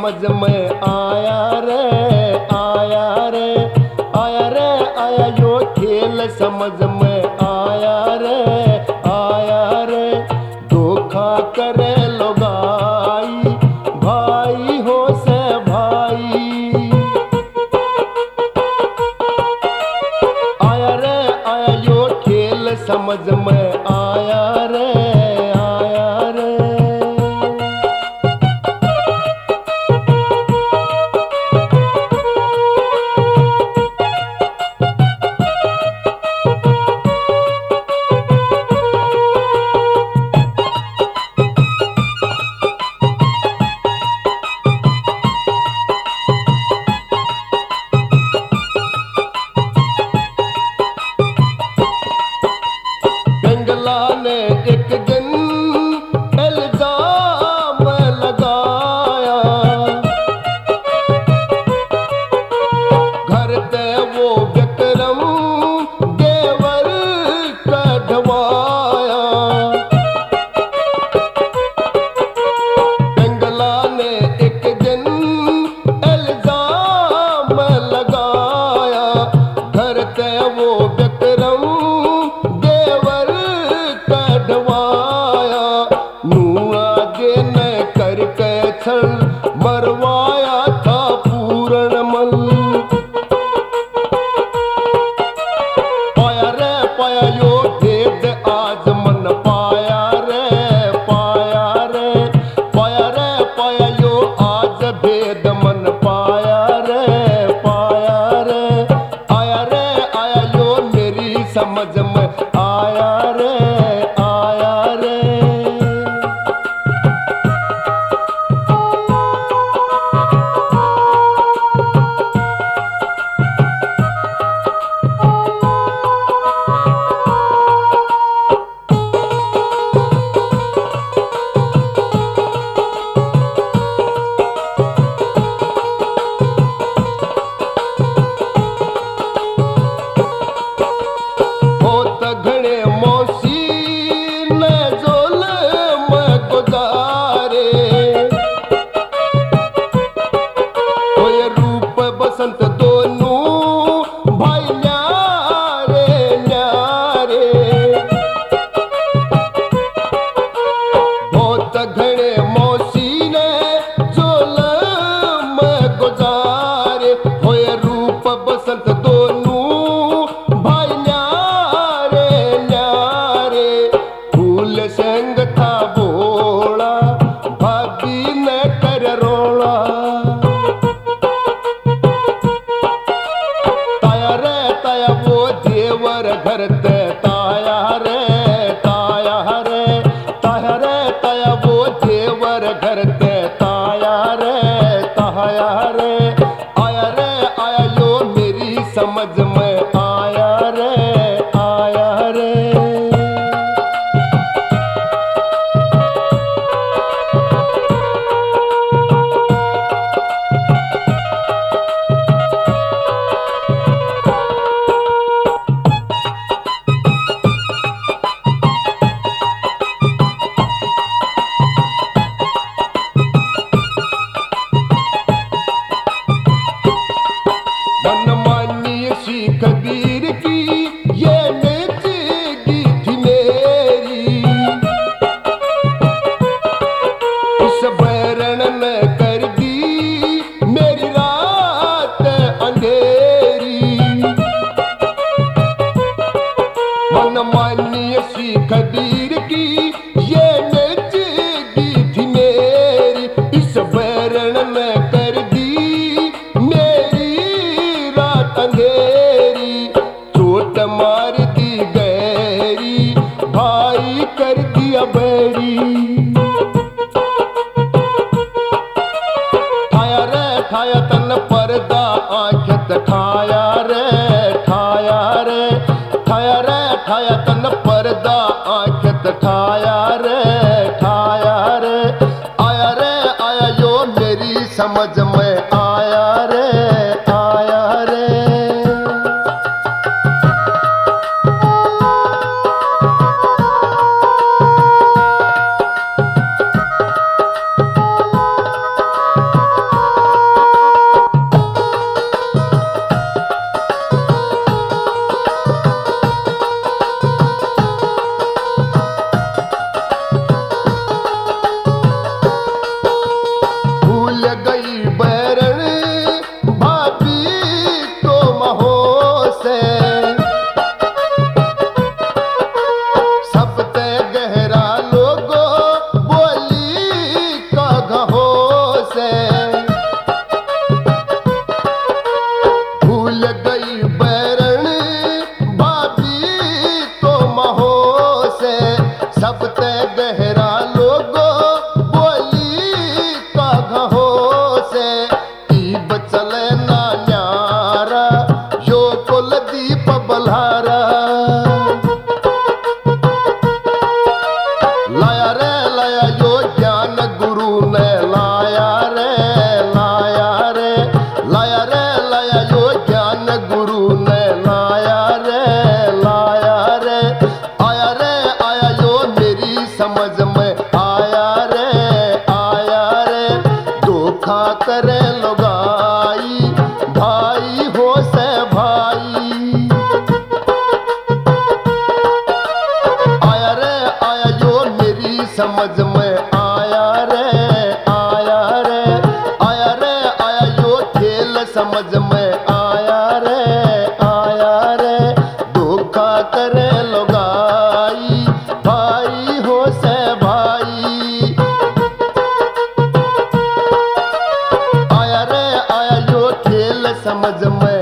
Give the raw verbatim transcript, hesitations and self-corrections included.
समझ में आया रे, आया रे, आया रे, आया यो खेल समझ में आया रे, आया रे। धोखा करे लोगाई भाई हो से भाई, आया रे, आया यो खेल समझ में आया रे, आया रे। पिंगला ने एक दिन इल्जाम लगाया, घर ते वो विक्रम देवर कढ़वाया। पिंगला ने एक दिन इल्जाम लगाया, घर ते वो विक्रम कढ़वाया। नू आगे न करके छल मरवाया था पूर्ण मल। पाया रे पाया यो भेद आज मन पाया रे, पाया रे, पाया रे, पाया यो आज भेद मन पाया रे, पाया रे। आया रे आया यो मेरी समझ में आया रे, आया रे। होत घणे मौसी न ज़ुल्म गुज़ारे, होए रूप बसंत दोनों भाई न्यारे न्यारे। होत घणे मौसी ने ज़ुल्म गुज़ारे, होए रूप बसंत दोनों भाई न्यारे न्यारे। फूल संग था बोला भाभी न कर रोला, ताया रे ताया वो देवर घर ते ताया रे, ताया रे, ताया रे, ताया वो देवर घर ते ताया रे, ताया रे। आया रे आया यो मेरी समझ में आया रे, आया रे। मनमानी सी कबीर की ये नेचगी थी मेरी, उस बैरण ने कर दी मेरी रात अंधेरी। मनमानी सी कबीर की ये नेचगी थी मेरी, इस बैरण ने कर दी मेरी रात अंधेरी। चोट मार दी गहरी भाई कर दिया बैरी, ठाया रे ठाया तन पर्दा आंख ठाया रे, ठाया रे, ठाया रे, ठाया तन पर्दा आंख ठाया रे, ठाया रे। आया रे आया यो मेरी समझ में आया रे, आया रे। करे लोगाई, भाई हो से भाई। आया रे आया जो मेरी समझ में आया रे, आया रे आया रे आया जो खेल समझ में आया रे, आया रे धोखा करे लोगाई, भाई हो से भाई। आया रे आया जो खेल समझ में